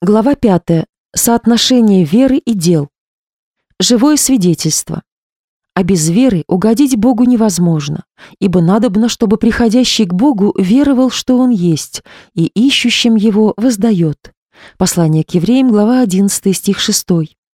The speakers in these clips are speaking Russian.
Глава 5. Соотношение веры и дел. Живое свидетельство. А без веры угодить Богу невозможно, ибо надобно, чтобы приходящий к Богу веровал, что Он есть, и ищущим Его воздает. Послание к евреям, глава 11, стих 6.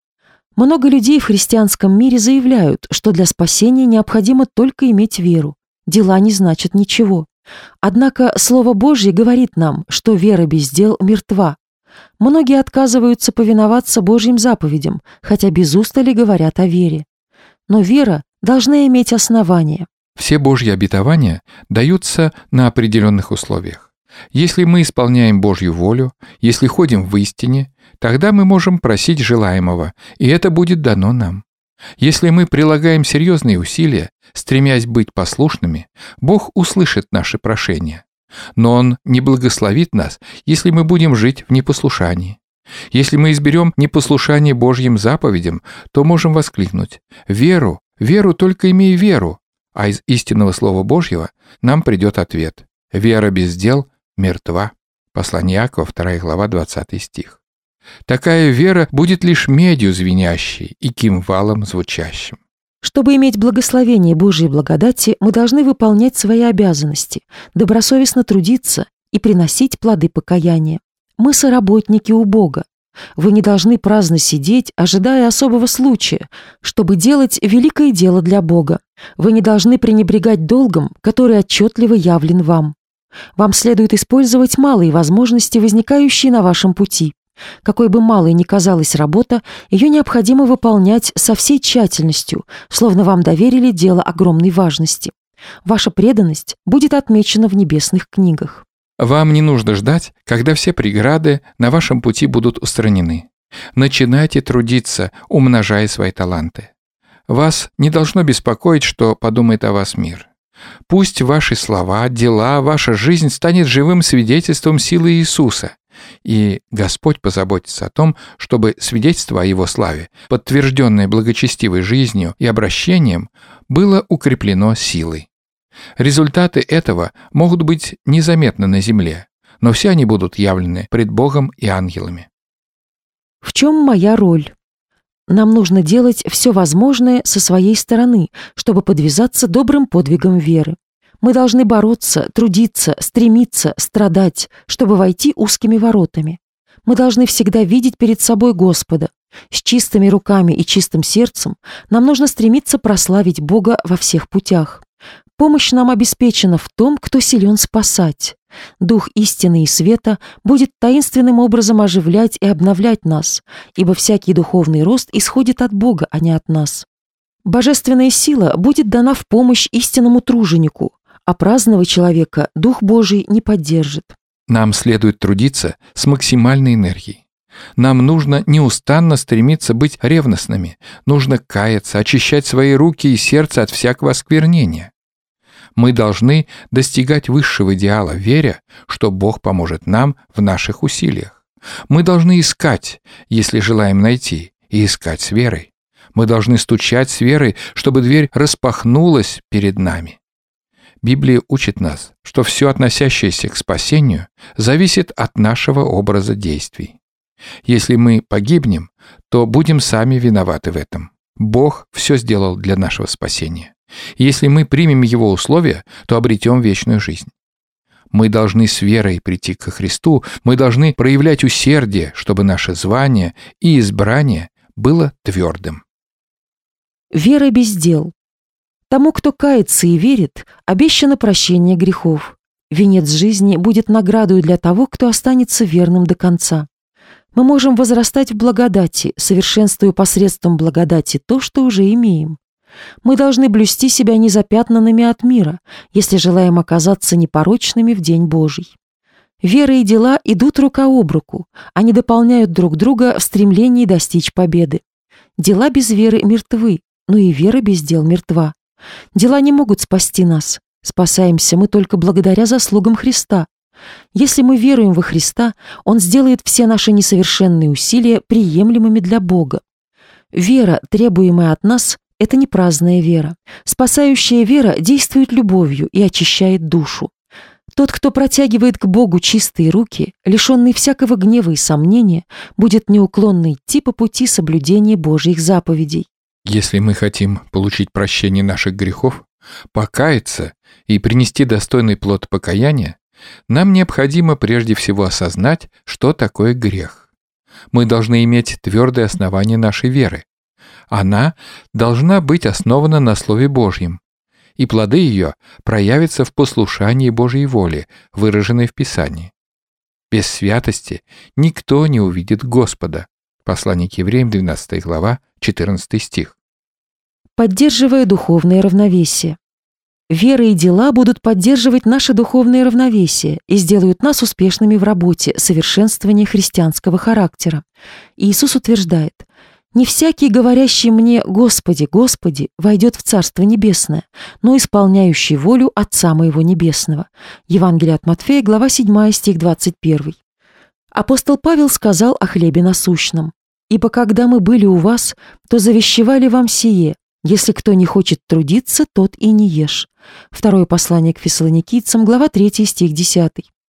Много людей в христианском мире заявляют, что для спасения необходимо только иметь веру. Дела не значат ничего. Однако Слово Божье говорит нам, что вера без дел мертва. Многие отказываются повиноваться Божьим заповедям, хотя без устали говорят о вере. Но вера должна иметь основание. Все Божьи обетования даются на определенных условиях. Если мы исполняем Божью волю, если ходим в истине, тогда мы можем просить желаемого, и это будет дано нам. Если мы прилагаем серьезные усилия, стремясь быть послушными, Бог услышит наши прошения. Но Он не благословит нас, если мы будем жить в непослушании. Если мы изберем непослушание Божьим заповедям, то можем воскликнуть: «Веру, веру, только имей веру», а из истинного Слова Божьего нам придет ответ: «Вера без дел мертва». Послание Иакова, 2 глава, 20 стих. Такая вера будет лишь медью звенящей и кимвалом звучащим. Чтобы иметь благословение Божьей благодати, мы должны выполнять свои обязанности, добросовестно трудиться и приносить плоды покаяния. Мы соработники у Бога. Вы не должны праздно сидеть, ожидая особого случая, чтобы делать великое дело для Бога. Вы не должны пренебрегать долгом, который отчетливо явлен вам. Вам следует использовать малые возможности, возникающие на вашем пути. Какой бы малой ни казалась работа, ее необходимо выполнять со всей тщательностью, словно вам доверили дело огромной важности. Ваша преданность будет отмечена в небесных книгах. Вам не нужно ждать, когда все преграды на вашем пути будут устранены. Начинайте трудиться, умножая свои таланты. Вас не должно беспокоить, что подумает о вас мир. Пусть ваши слова, дела, ваша жизнь станет живым свидетельством силы Иисуса. И Господь позаботится о том, чтобы свидетельство о Его славе, подтвержденное благочестивой жизнью и обращением, было укреплено силой. Результаты этого могут быть незаметны на земле, но все они будут явлены пред Богом и ангелами. В чем моя роль? Нам нужно делать все возможное со своей стороны, чтобы подвязаться добрым подвигом веры. Мы должны бороться, трудиться, стремиться, страдать, чтобы войти узкими воротами. Мы должны всегда видеть перед собой Господа. С чистыми руками и чистым сердцем нам нужно стремиться прославить Бога во всех путях. Помощь нам обеспечена в том, кто силен спасать. Дух истины и света будет таинственным образом оживлять и обновлять нас, ибо всякий духовный рост исходит от Бога, а не от нас. Божественная сила будет дана в помощь истинному труженику, а праздного человека Дух Божий не поддержит. Нам следует трудиться с максимальной энергией. Нам нужно неустанно стремиться быть ревностными, нужно каяться, очищать свои руки и сердце от всякого осквернения. Мы должны достигать высшего идеала, веря, что Бог поможет нам в наших усилиях. Мы должны искать, если желаем найти, и искать с верой. Мы должны стучать с верой, чтобы дверь распахнулась перед нами. Библия учит нас, что все относящееся к спасению зависит от нашего образа действий. Если мы погибнем, то будем сами виноваты в этом. Бог все сделал для нашего спасения. Если мы примем Его условия, то обретем вечную жизнь. Мы должны с верой прийти ко Христу, мы должны проявлять усердие, чтобы наше звание и избрание было твердым. Вера без дел. Тому, кто кается и верит, обещано прощение грехов. Венец жизни будет наградой для того, кто останется верным до конца. Мы можем возрастать в благодати, совершенствуя посредством благодати то, что уже имеем. Мы должны блюсти себя незапятнанными от мира, если желаем оказаться непорочными в день Божий. Вера и дела идут рука об руку, они дополняют друг друга в стремлении достичь победы. Дела без веры мертвы, но и вера без дел мертва. Дела не могут спасти нас. Спасаемся мы только благодаря заслугам Христа. Если мы веруем во Христа, Он сделает все наши несовершенные усилия приемлемыми для Бога. Вера, требуемая от нас, — это не праздная вера. Спасающая вера действует любовью и очищает душу. Тот, кто протягивает к Богу чистые руки, лишенный всякого гнева и сомнения, будет неуклонно идти по пути соблюдения Божьих заповедей. Если мы хотим получить прощение наших грехов, покаяться и принести достойный плод покаяния, нам необходимо прежде всего осознать, что такое грех. Мы должны иметь твердое основание нашей веры. Она должна быть основана на Слове Божьем, и плоды ее проявятся в послушании Божьей воли, выраженной в Писании. Без святости никто не увидит Господа. Послание к Евреям, 12 глава, 14 стих. Поддерживая духовное равновесие. Вера и дела будут поддерживать наше духовное равновесие и сделают нас успешными в работе совершенствования христианского характера. Иисус утверждает: «Не всякий, говорящий мне «Господи, Господи», войдет в Царство Небесное, но исполняющий волю Отца Моего Небесного». Евангелие от Матфея, глава 7, стих 21. Апостол Павел сказал о хлебе насущном: «Ибо когда мы были у вас, то завещевали вам сие: если кто не хочет трудиться, тот и не ешь». Второе послание к Фессалоникийцам, глава 3, стих 10.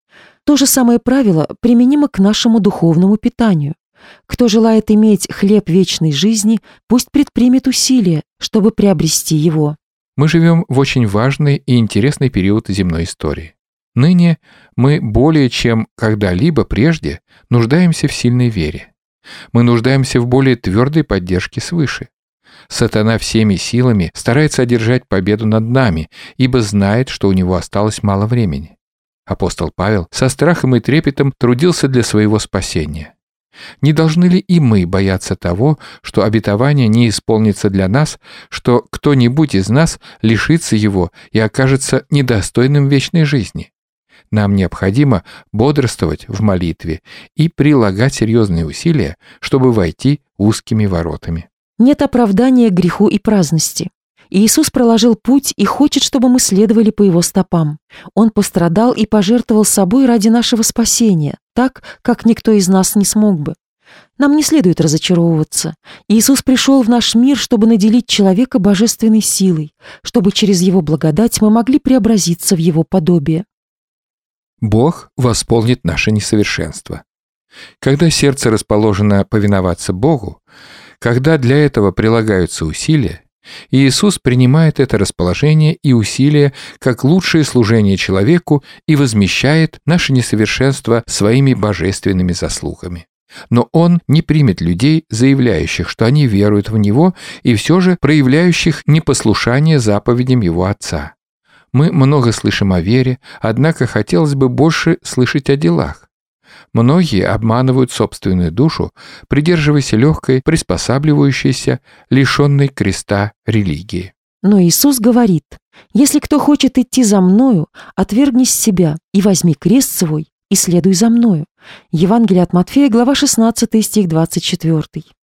То же самое правило применимо к нашему духовному питанию. Кто желает иметь хлеб вечной жизни, пусть предпримет усилия, чтобы приобрести его. Мы живем в очень важный и интересный период земной истории. Ныне мы более чем когда-либо прежде нуждаемся в сильной вере. Мы нуждаемся в более твердой поддержке свыше. Сатана всеми силами старается одержать победу над нами, ибо знает, что у него осталось мало времени. Апостол Павел со страхом и трепетом трудился для своего спасения. Не должны ли и мы бояться того, что обетование не исполнится для нас, что кто-нибудь из нас лишится его и окажется недостойным вечной жизни? Нам необходимо бодрствовать в молитве и прилагать серьезные усилия, чтобы войти узкими воротами. Нет оправдания греху и праздности. Иисус проложил путь и хочет, чтобы мы следовали по Его стопам. Он пострадал и пожертвовал собой ради нашего спасения, так, как никто из нас не смог бы. Нам не следует разочаровываться. Иисус пришел в наш мир, чтобы наделить человека божественной силой, чтобы через Его благодать мы могли преобразиться в Его подобие. Бог восполнит наше несовершенство. Когда сердце расположено повиноваться Богу, когда для этого прилагаются усилия, Иисус принимает это расположение и усилия как лучшее служение человеку и возмещает наше несовершенство своими божественными заслугами. Но Он не примет людей, заявляющих, что они веруют в Него, и все же проявляющих непослушание заповедям Его Отца. Мы много слышим о вере, однако хотелось бы больше слышать о делах. Многие обманывают собственную душу, придерживаясь легкой, приспосабливающейся, лишенной креста религии. Но Иисус говорит: «Если кто хочет идти за Мною, отвергнись себя и возьми крест свой и следуй за Мною». Евангелие от Матфея, глава 16, стих 24.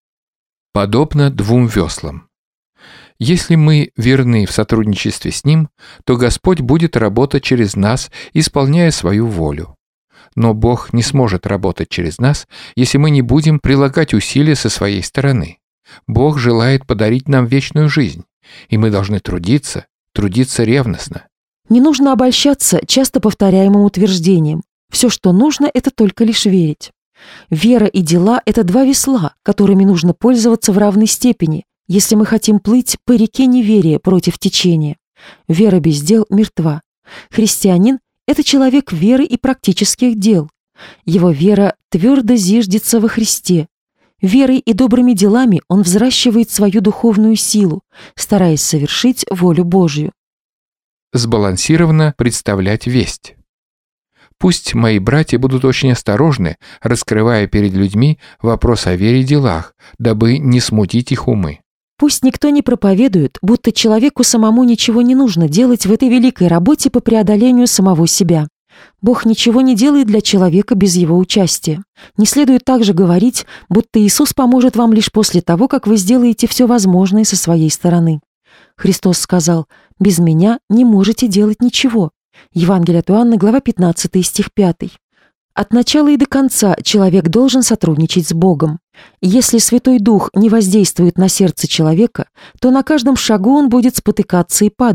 Подобно двум веслам. Если мы верны в сотрудничестве с Ним, то Господь будет работать через нас, исполняя свою волю. Но Бог не сможет работать через нас, если мы не будем прилагать усилия со своей стороны. Бог желает подарить нам вечную жизнь, и мы должны трудиться ревностно. Не нужно обольщаться часто повторяемым утверждением: «Все, что нужно, это только лишь верить». Вера и дела – это два весла, которыми нужно пользоваться в равной степени, если мы хотим плыть по реке неверия против течения. Вера без дел мертва. Христианин – это человек веры и практических дел. Его вера твердо зиждется во Христе. Верой и добрыми делами он взращивает свою духовную силу, стараясь совершить волю Божью. Сбалансированно представлять весть. Пусть мои братья будут очень осторожны, раскрывая перед людьми вопрос о вере и делах, дабы не смутить их умы. Пусть никто не проповедует, будто человеку самому ничего не нужно делать в этой великой работе по преодолению самого себя. Бог ничего не делает для человека без его участия. Не следует также говорить, будто Иисус поможет вам лишь после того, как вы сделаете все возможное со своей стороны. Христос сказал: «Без меня не можете делать ничего». Евангелие от Иоанна, глава 15, стих 5. От начала и до конца человек должен сотрудничать с Богом. Если Святой Дух не воздействует на сердце человека, то на каждом шагу он будет спотыкаться и падать.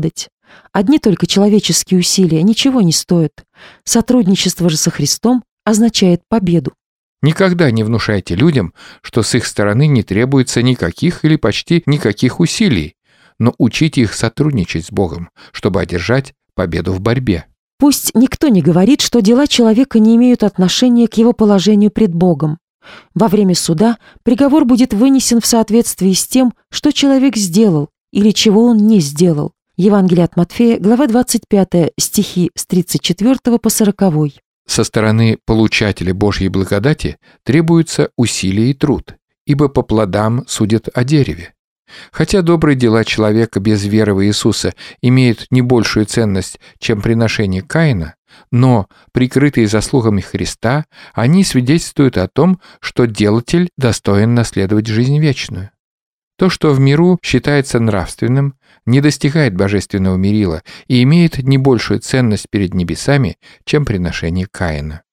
Одни только человеческие усилия ничего не стоят. Сотрудничество же со Христом означает победу. Никогда не внушайте людям, что с их стороны не требуется никаких или почти никаких усилий, но учите их сотрудничать с Богом, чтобы одержать победу в борьбе. Пусть никто не говорит, что дела человека не имеют отношения к его положению пред Богом. Во время суда приговор будет вынесен в соответствии с тем, что человек сделал или чего он не сделал. Евангелие от Матфея, глава 25, стихи с 34 по 40. Со стороны получателя Божьей благодати требуется усилие и труд, ибо по плодам судят о дереве. Хотя добрые дела человека без веры в Иисуса имеют не большую ценность, чем приношение Каина, но, прикрытые заслугами Христа, они свидетельствуют о том, что делатель достоин наследовать жизнь вечную. То, что в миру считается нравственным, не достигает божественного мерила и имеет не большую ценность перед небесами, чем приношение Каина.